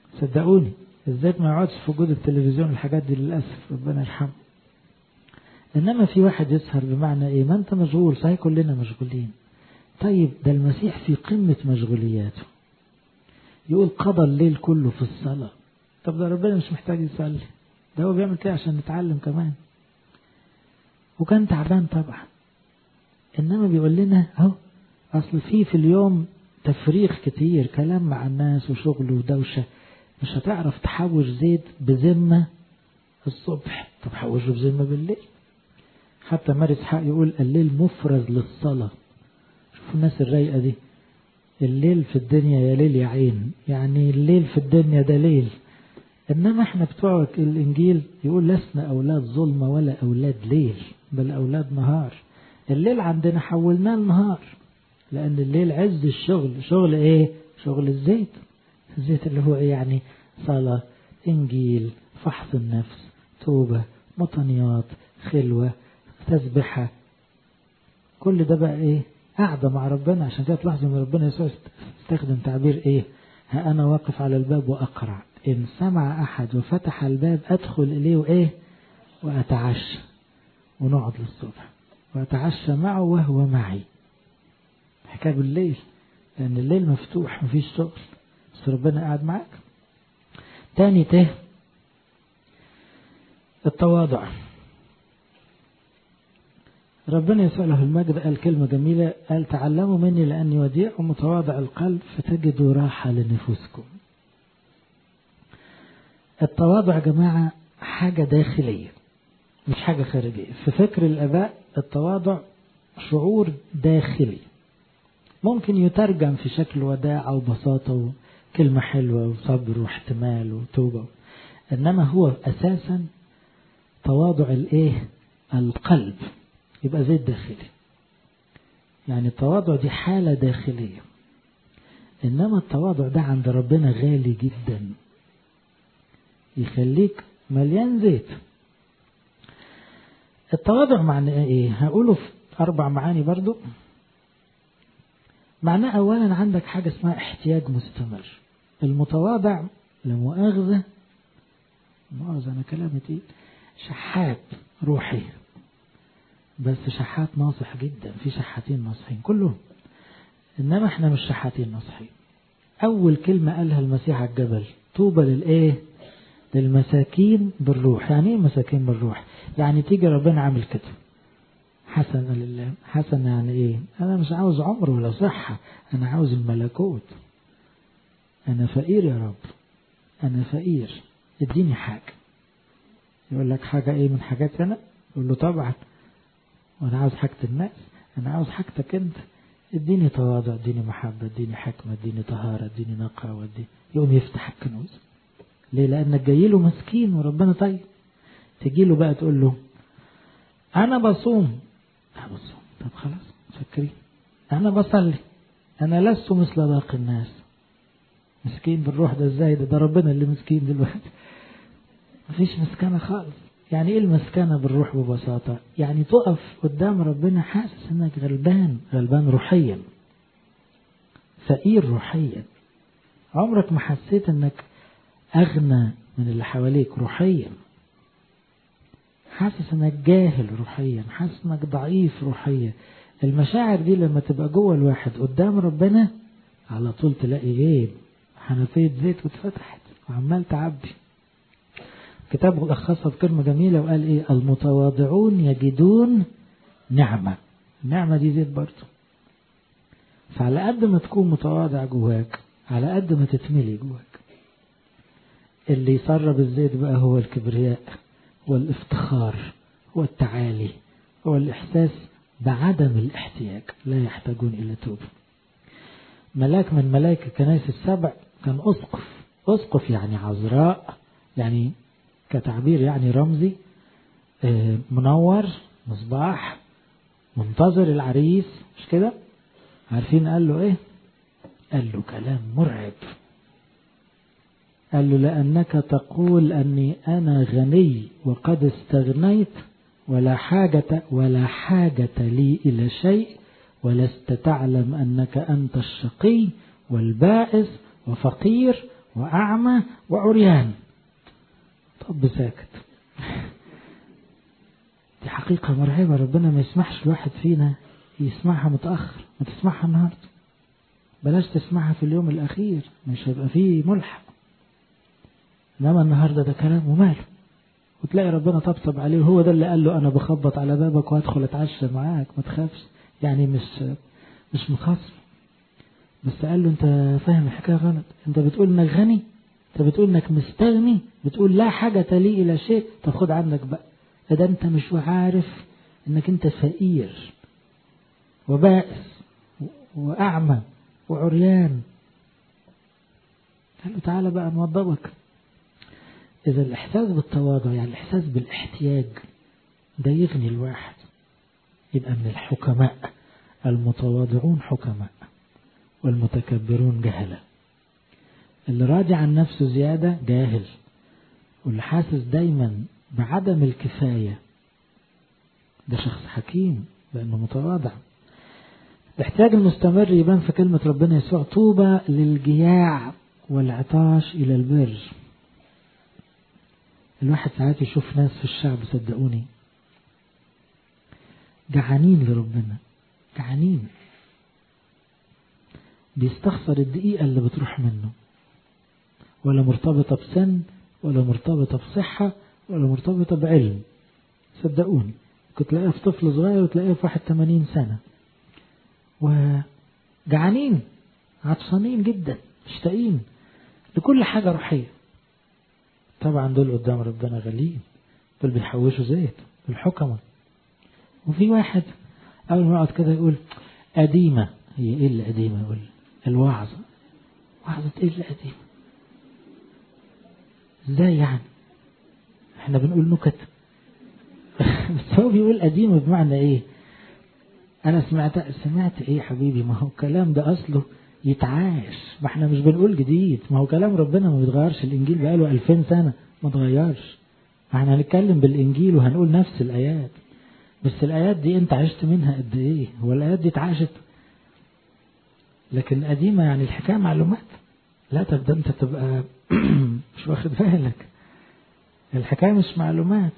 صدقوني الزيت ما يقعدش في وجود التلفزيون. الحاجات دي للأسف ربنا يرحمه. إنما في واحد يسهر بمعنى إيه؟ ما أنت مشغول، صحيح كلنا مشغولين. طيب ده المسيح في قمة مشغولياته يقول قضى الليل كله في الصلاة. طب ده ربنا مش محتاج يصلي، ده هو بيعمل كده عشان نتعلم كمان، وكان تعبان طبعا. إنما بيقول لنا أهو أصل في في اليوم تفريغ كتير، كلام مع الناس وشغل ودوشة، مش هتعرف تحوش زيت بذمة الصبح، طب حوشه بذمة بالليل. حتى ماري إسحاق يقول الليل مفرز للصلاة. شوفوا الناس الرايقة دي، الليل في الدنيا يا ليل يا عين، يعني الليل في الدنيا ده ليل. إنما احنا بتوع الإنجيل يقول لسنا أولاد ظلمة ولا أولاد ليل، بل أولاد نهار. الليل عندنا حولناه النهار، لأن الليل عز الشغل. شغل إيه؟ شغل الزيت. الزيت اللي هو إيه يعني؟ صلاة، إنجيل، فحص النفس، توبة، مطنيات، خلوة، تسبحة، كل ده بقى إيه؟ قاعدة مع ربنا. عشان كده تلاحظوا ان ربنا يسوع استخدم تعبير ايه؟ ها انا واقف على الباب واقرع، ان سمع احد وفتح الباب ادخل اليه وايه؟ واتعشى، ونقعد للصبح واتعشى معه وهو معي. حكاية بالليل، لان الليل مفتوح مفيش شغل، بس ربنا قاعد معاك. تاني ته التواضع. ربنا يسوع له المجد قال كلمة جميلة، قال تعلموا مني لأني وديع ومتواضع القلب فتجدوا راحة لنفوسكم. التواضع يا جماعة حاجة داخلية مش حاجة خارجية. في فكر الآباء التواضع شعور داخلي، ممكن يترجم في شكل وداعة وبساطة وكلمة حلوة وصبر واحتمال وتوبة، إنما هو أساسا تواضع الإيه؟ القلب. يبقى زي الداخلي، يعني التواضع دي حالة داخلية. إنما التواضع ده عند ربنا غالي جدا، يخليك مليان زيت. التواضع معناه إيه؟ هقوله في أربع معاني برضو. معناه أولا عندك حاجة اسمها احتياج مستمر. المتواضع لمؤاخذة مؤاخذة أنا كلامي تقيل، شحات روحي، بس شحات ناصح جدا. في شحاتين ناصحين كلهم، إنما احنا مش شحاتين ناصحين. أول كلمة قالها المسيح على الجبل طوبى للإيه؟ للمساكين بالروح. يعني إيه مساكين بالروح؟ يعني تيجي ربنا عامل كده حسنة لله. حسنة يعني إيه؟ أنا مش عاوز عمر ولا صحة، أنا عاوز الملكوت. أنا فقير يا رب، أنا فقير، اديني حاجة. يقول لك حاجة إيه من حاجات أنا؟ يقول له طبعا، وأنا عاوز حاجة الناس، أنا عاوز حاجتك أنت. اديني تواضع، اديني محبة، اديني حكمة، اديني طهارة، اديني نقاوة، اديني. يقوم يفتح الكنوز. ليه؟ لأنك جاي له مسكين وربنا طيب. تجي له بقى تقول له أنا بصوم، أنا بصوم، طب خلاص فكري، أنا بصلي، أنا لست مثل باقي الناس. مسكين بالروح ده ازاي؟ ده, ده ربنا اللي مسكين دلوقتي. مفيش مسكنة خالص. يعني ايه المسكنة بالروح ببساطة؟ يعني تقف قدام ربنا حاسس انك غلبان، غلبان روحيا، فقير روحيا. عمرك ما حسيت انك اغنى من اللي حواليك روحيا. حاسس انك جاهل روحيا، حاسس انك ضعيف روحيا. المشاعر دي لما تبقى جوه الواحد قدام ربنا على طول تلاقي ايه؟ حنفية زيت واتفتحت وعمال تعبي. كتاب لخصها بكلمة جميلة وقال ايه؟ المتواضعون يجدون نعمة. النعمة دي زيت برضو. فعلى قد ما تكون متواضع جواك على قد ما تتملي جواك. اللي يسرب الزيت بقى هو الكبرياء والافتخار والتعالي، هو الإحساس بعدم الاحتياج، لا يحتاجون إلى توبة. ملاك من ملائكة كنائس السبع كان أسقف. أسقف يعني عذراء، يعني كتعبير يعني رمزي، منور مصباح منتظر العريس، مش كده؟ عارفين قال له ايه؟ قال له كلام مرعب. قال له لأنك تقول أني أنا غني وقد استغنيت ولا حاجة ولا حاجة لي إلى شيء، ولست تعلم أنك أنت الشقي والبائس وفقير وأعمى وعريان. طب ساكت. دي حقيقة مرعبة، ربنا ما يسمحش الواحد فينا يسمعها متأخر، ما تسمعها النهاردة، بلاش تسمعها في اليوم الأخير، مش هيبقى فيه ملحق. إنما النهاردة ده كلام وماله، وتلاقي ربنا طبطب عليه، وهو ده اللي قال له أنا بخبط على بابك وهدخل أتعشى معاك ما تخافش. يعني مش مش مخاصم، بس قال له أنت فاهم الحكاية غلط، أنت بتقول إنك غني، أنت بتقول إنك مستغني، بتقول لا حاجة لي إلى شيء، طب خد عنك بقى، ده أنت مش عارف إنك أنت فقير وبائس وأعمى وعريان. قال له تعالى بقى نوضبك. إذا الإحساس بالتواضع يعني الإحساس بالاحتياج ده يغني الواحد، يبقى من الحكماء. المتواضعون حكماء والمتكبرون جهلة. اللي راضي عن نفسه زيادة جاهل، واللي حاسس دايما بعدم الكفاية ده شخص حكيم لأنه متواضع. الاحتياج المستمر يبان في كلمة ربنا يسوع طوبى للجياع والعطاش إلى البر. الواحد ساعات يشوف ناس في الشعب صدقوني جعانين لربنا، جعانين، بيستخسر الدقيقة اللي بتروح منه، ولا مرتبطة بسن ولا مرتبطة بصحة ولا مرتبطة بعلم. صدقوني كنت تلاقيها في طفل صغير وتلاقيها في واحد ثمانين سنة، وجعانين عطشانين جدا مشتاقين لكل حاجة روحية. طبعا دول قدام ربنا غاليين، دول بيحوشوا زيت الحكمة. وفي واحد أول ما يقعد كده يقول قديمة، هي إيه اللي قديمة؟ يقول الوعظة. وعظة إيه اللي قديمة؟ إزاي يعني؟ إحنا بنقول نكت. بس هو بيقول قديمة بمعنى إيه؟ أنا سمعت سمعت إيه حبيبي؟ ما هو الكلام ده أصله يتعاش، ما إحنا مش بنقول جديد، ما هو كلام ربنا ما بيتغيرش، الإنجيل بقاله ألفين سنة ما تغيرش. إحنا هنتكلم بالإنجيل وهنقول نفس الآيات، بس الآيات دي أنت عشت منها قد إيه؟ هو الآيات دي اتعاشت؟ لكن قديمة يعني الحكاية معلومات؟ لا، طب ده أنت تبقى مش واخد بالك. الحكاية مش معلومات،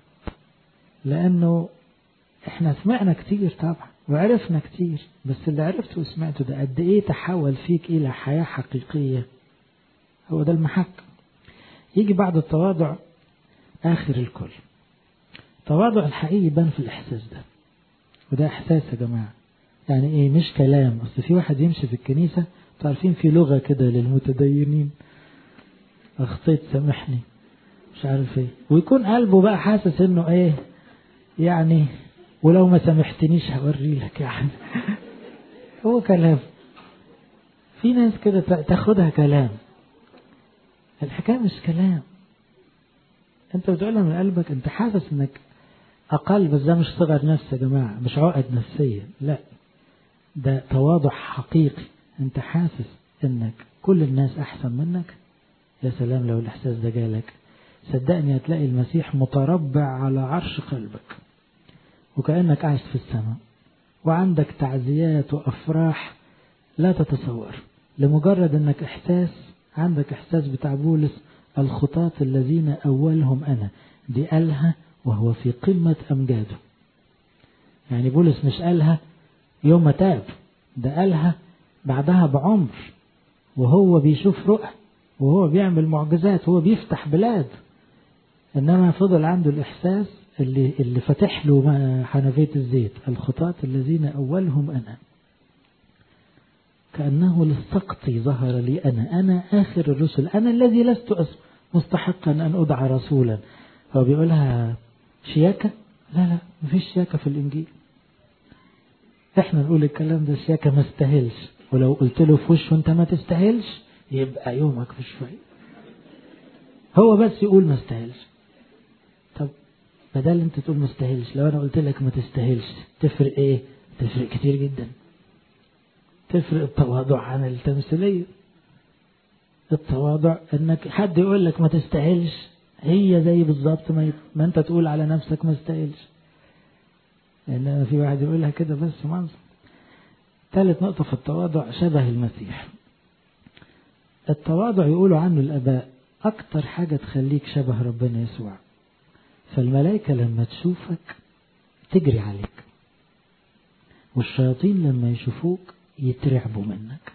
لأنه إحنا سمعنا كتير طبعا وعرفنا كتير، بس اللي عرفته وسمعته ده قد إيه تحول فيك إلى حياة حقيقية؟ هو ده المحك. يجي بعد التواضع آخر الكل. التواضع الحقيقي يبان في الإحساس ده، وده إحساس يا جماعة. يعني إيه؟ مش كلام. أصل في واحد يمشي في الكنيسة، تعرفين في لغة كده للمتدينين، أخطيت سامحني مش عارف إيه، ويكون قلبه بقى حاسس إنه إيه يعني، ولو ما سامحتنيش هوري لك يعني. هو كلام. في ناس كده تاخدها كلام، الحكاية مش كلام. انت بتقولها من قلبك، انت حاسس انك اقل، بس ده مش صغر نفس يا جماعة، مش عقد نفسية، لا، ده تواضع حقيقي. انت حاسس انك كل الناس احسن منك. يا سلام لو الاحساس ده جالك، صدقني هتلاقي المسيح متربع على عرش قلبك، وكأنك عايش في السماء، وعندك تعزيات وأفراح لا تتصور، لمجرد أنك إحساس، عندك إحساس بتاع بولس الخطاة الذين أولهم أنا. دي قالها وهو في قمة أمجاده. يعني بولس مش قالها يوم ما تاب، ده قالها بعدها بعمر، وهو بيشوف رؤى، وهو بيعمل معجزات، وهو بيفتح بلاد. إنما فضل عنده الإحساس اللي, اللي فتح له حنفية الزيت، الخطاة الذين أولهم أنا. كأنه للسقط ظهر لي أنا، أنا آخر الرسل، أنا الذي لست مستحقا أن أدعى رسولا. هو بيقولها شياكة؟ لا لا، مفيش شياكة في الإنجيل. إحنا نقول الكلام ده شياكة ما استاهلش، ولو قلت له في وشه أنت ما تستاهلش يبقى يومك في شوية. هو بس يقول ما استاهلش. طب بدل أنت تقول ما استاهلش، لو أنا قلت لك ما تستاهلش تفرق إيه؟ تفرق كتير جدا. تفرق التواضع عن التمثيلية. التواضع انك حد يقول لك ما تستاهلش، هي زي بالظبط ما, ما انت تقول على نفسك ما تستاهلش. لان في واحد يقولها كده بس منظر. ثالث نقطة في التواضع شبه المسيح. التواضع يقولوا عنه الآباء أكتر حاجة تخليك شبه ربنا يسوع. فالملائكة لما تشوفك تجري عليك، والشياطين لما يشوفوك يترعبوا منك.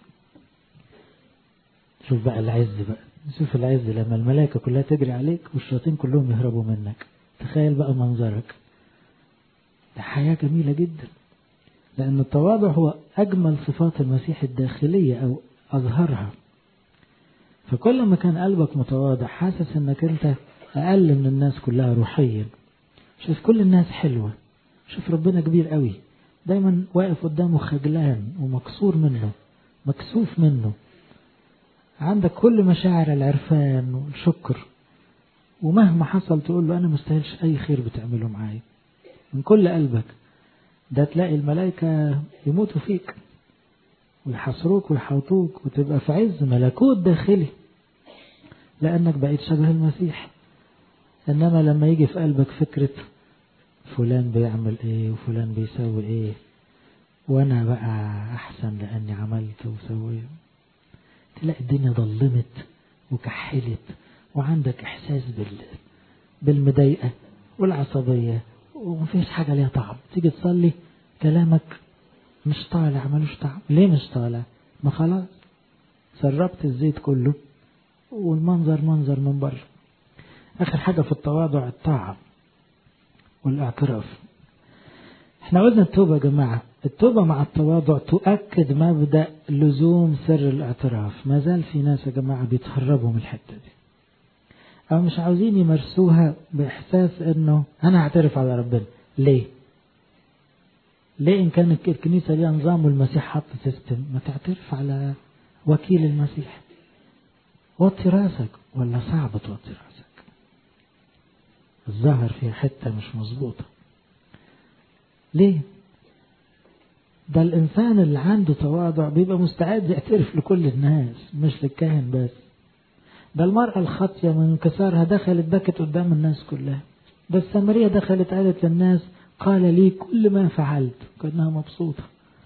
شوف بقى العز بقى، شوف العز لما الملائكة كلها تجري عليك والشياطين كلهم يهربوا منك. تخيل بقى منظرك ده، حياة جميلة جدا. لأن التواضع هو أجمل صفات المسيح الداخلية أو أظهرها. فكل ما كان قلبك متواضع حاسس أنك أنت أقل من الناس كلها روحيا، شوف كل الناس حلوة، شوف ربنا كبير قوي، دايما واقف قدامه خجلان ومكسور منه، مكسوف منه، عندك كل مشاعر العرفان والشكر، ومهما حصل تقول له أنا مستاهلش أي خير بتعمله معايا من كل قلبك. ده تلاقي الملائكة يموتوا فيك ويحصروك ويحوطوك وتبقى في عز ملكوت داخلي لأنك بقيت شبه المسيح. إنما لما يجي في قلبك فكرة فلان بيعمل إيه وفلان بيسوي إيه وأنا بقى أحسن لأني عملت وسوي، تلاقي الدنيا ظلمت وكحلت وعندك إحساس بال بالمضايقة والعصبية ومفيش حاجة ليها طعم. تيجي تصلي كلامك مش طالع، ملوش طعم. ليه مش طالع؟ ما خلاص سربت الزيت كله والمنظر منظر من بره. آخر حاجة في التواضع الطاعة والاعتراف. احنا قلنا التوبة يا جماعة، التوبة مع التواضع تؤكد مبدأ لزوم سر الاعتراف. ما زال في ناس يا جماعة بيتهربوا من الحتة دي أو مش عاوزين يمارسوها بإحساس إنه أنا أعترف على ربنا. ليه؟ ليه إن كان الكنيسة ليها نظام والمسيح حط سيستم ما تعترف على وكيل المسيح؟ وطي راسك، ولا صعب توطي راسك؟ الظاهر فيها حتة مش مظبوطة. ليه؟ ده الإنسان اللي عنده تواضع بيبقى مستعد يعترف لكل الناس مش للكاهن بس. ده المرأة الخاطية من انكسارها دخلت بكت قدام الناس كلها. ده السامرية دخلت قالت للناس قال لي كل ما فعلت، كأنها مبسوطة.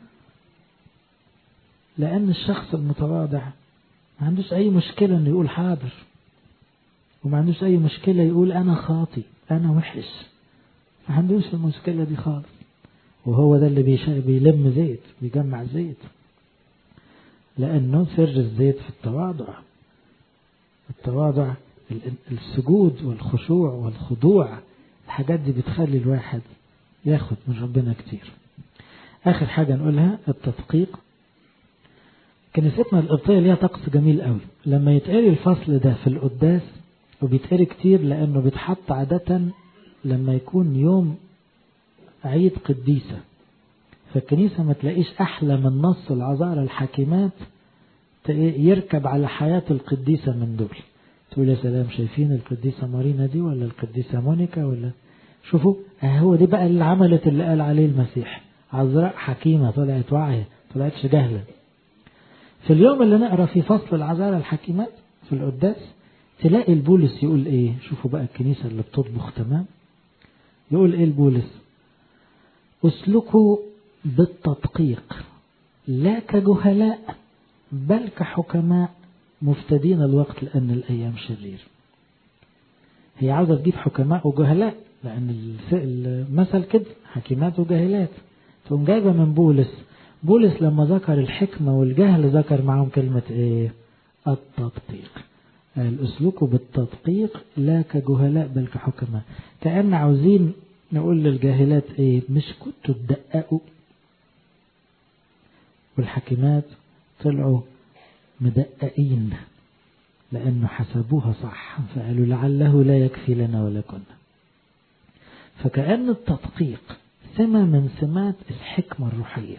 لأن الشخص المتواضع ما عندوش أي مشكلة إنه يقول حاضر، وما عندوش أي مشكلة يقول أنا خاطي أنا وحش، ما عندوش المشكلة دي خالص. وهو ده اللي بيلم زيت بيجمع زيت، لأنه سر الزيت في التواضع. التواضع السجود والخشوع والخضوع، الحاجات دي بتخلي الواحد ياخد من ربنا كتير. آخر حاجة نقولها التدقيق. كنيستنا القبطية ليها طقس جميل قوي لما يتقري الفصل ده في القداس، وبيتقري كتير لأنه بيتحط عادة لما يكون يوم عيد قديسة. فالكنيسة ما تلاقيش أحلى من نص العذارى الحكيمات يركب على حياة القديسة من دول. تقول يا سلام، شايفين القديسة مارينا دي ولا القديسة مونيكا ولا شوفوا، هو دي بقى اللي عملت اللي قال عليه المسيح، عذراء حكيمة طلعت واعية طلعتش جهلة. في اليوم اللي نقرأ فيه فصل العذارى الحكيمات في القداس تلاقي البولس يقول ايه. شوفوا بقى الكنيسة اللي بتطبخ تمام. يقول ايه البولس؟ اسلكوا بالتدقيق لا كجهلاء بل كحكماء مفتدين الوقت لأن الأيام شرير. هي عاوزة تجيب حكماء وجهلاء لأن المثل كده حكيمات وجاهلات، تقوم جايبة من بولس. بولس لما ذكر الحكمة والجهل ذكر معهم كلمة ايه؟ التدقيق. قال اسلكوا بالتدقيق لا كجهلاء بل كحكماء. كأن عاوزين نقول للجاهلات ايه؟ مش كنتوا تدققوا؟ والحكيمات طلعوا مدققين لأنه حسبوها صح، فقالوا لعله لا يكفي لنا ولا كنا. فكأن التدقيق سمة من سمات الحكمة الروحية.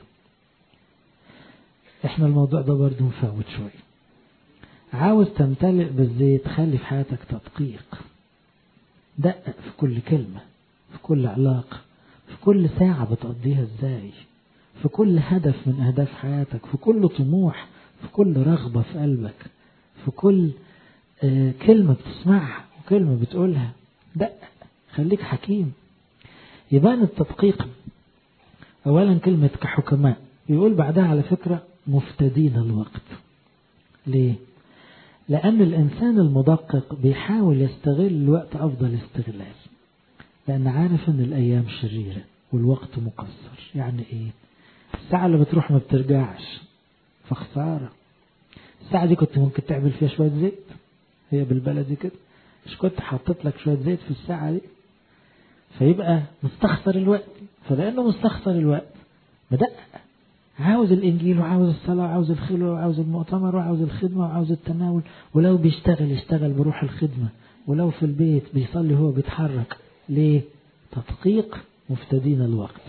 احنا الموضوع ده برضو مفوت شوية. عاوز تمتلئ بالزيت خلي في حياتك تدقيق، دقق في كل كلمة، في كل علاقة، في كل ساعة بتقضيها ازاي، في كل هدف من أهداف حياتك، في كل طموح، في كل رغبة في قلبك، في كل آه كلمة بتسمعها وكلمة بتقولها. دقق، خليك حكيم. يبان التدقيق أولا كلمة كحكماء، يقول بعدها على فكرة مفتدين الوقت. ليه؟ لأن الإنسان المدقق بيحاول يستغل الوقت أفضل استغلال، لأن عارف أن الأيام شريرة والوقت مقصر. يعني ايه؟ الساعة اللي بتروح ما بترجعش، فخسارة. الساعة دي كنت ممكن تعمل فيها شوية زيت، هي بالبلدي كده، مش كنت حطيت لك شوية زيت في الساعة دي؟ فيبقى مستخسر الوقت. فلأنه مستخسر الوقت بدقق، عاوز الإنجيل وعاوز الصلاة وعاوز الخلوة وعاوز المؤتمر وعاوز الخدمة وعاوز التناول، ولو بيشتغل يشتغل بروح الخدمة، ولو في البيت بيصلي هو بيتحرك. ليه؟ تدقيق مفتدين الوقت.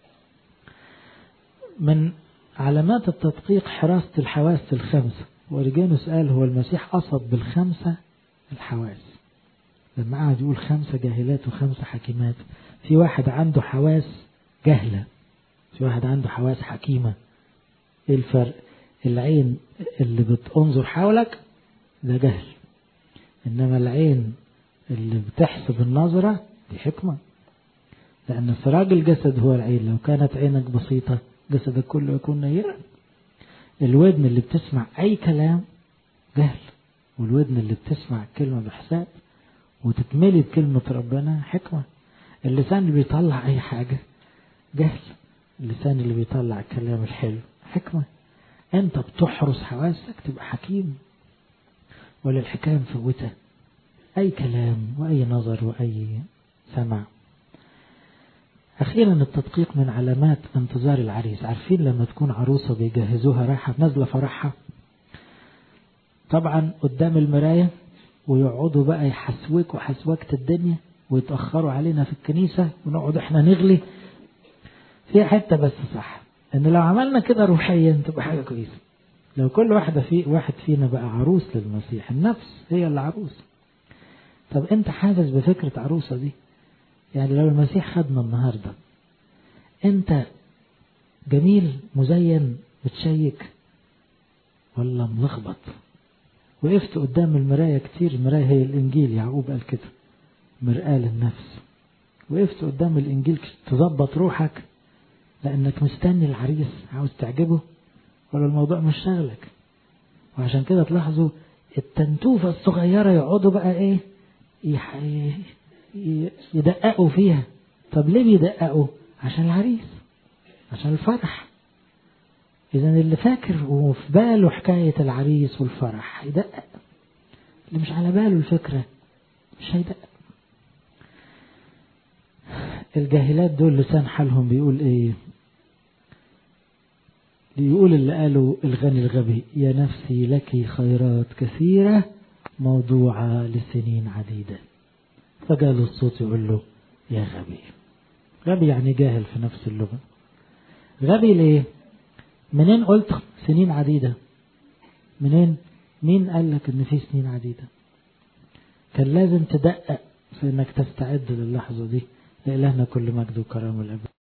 من علامات التدقيق حراسة الحواس الخمسة. وأوريجانوس قال هو المسيح قصد بالخمسة الحواس، لما قعد يقول خمسة جاهلات وخمسة حكيمات. في واحد عنده حواس جهلة، في واحد عنده حواس حكيمة. ايه الفرق؟ العين اللي بتنظر حولك ده جهل، انما العين اللي بتحسب النظرة دي حكمة. لأن سراج الجسد هو العين، لو كانت عينك بسيطة جسدك كله يكون نيرا. الودن اللي بتسمع أي كلام جهل، والودن اللي بتسمع كلمة بحساب وتتملي بكلمة ربنا حكمة. اللسان اللي بيطلع أي حاجة جهل، اللسان اللي بيطلع الكلام الحلو حكمة. أنت بتحرس حواسك تبقى حكيم، ولا الحكاية مفوتة أي كلام وأي نظر وأي سمع. أخيرا التدقيق من علامات انتظار العريس. عارفين لما تكون عروسة بيجهزوها رايحة نازلة فرحها، طبعا قدام المراية ويقعدوا بقى يحسوكوا حسوكة الدنيا ويتأخروا علينا في الكنيسة ونقعد احنا نغلي في حتة. بس صح ان لو عملنا كده روحيا تبقى حاجة كويسة. لو كل واحدة في واحد فينا بقى عروس للمسيح، النفس هي اللي عروس. طب انت حاسس بفكرة عروسة دي؟ يعني لو المسيح خدنا النهاردة، انت جميل مزين متشيك ولا ملخبط؟ وقفت قدام المراية كتير، المراية هي الإنجيل، يعقوب قال كده مرآة للنفس. وقفت قدام الإنجيل تظبط روحك لأنك مستني العريس عاوز تعجبه، ولا الموضوع مش شغلك؟ وعشان كده تلاحظوا التنتوفة الصغيرة يقعدوا بقى ايه يدققوا فيها. طب ليه بيدققوا؟ عشان العريس، عشان الفرح. إذن اللي فاكر وفي باله حكاية العريس والفرح يدقق، اللي مش على باله الفكرة مش هيدقق. الجاهلات دول لسان حالهم بيقول ايه؟ بيقول اللي قالوا الغني الغبي يا نفسي لك خيرات كثيرة موضوعة لسنين عديدة. فقالوا الصوت يقول له يا غبي. غبي يعني جاهل في نفس اللغة. غبي ليه؟ منين قلت سنين عديدة؟ منين؟ مين قال لك ان في سنين عديدة؟ كان لازم تدقق في انك تستعد للحظة دي. لإلهنا كل مجد وكرم والعبادة.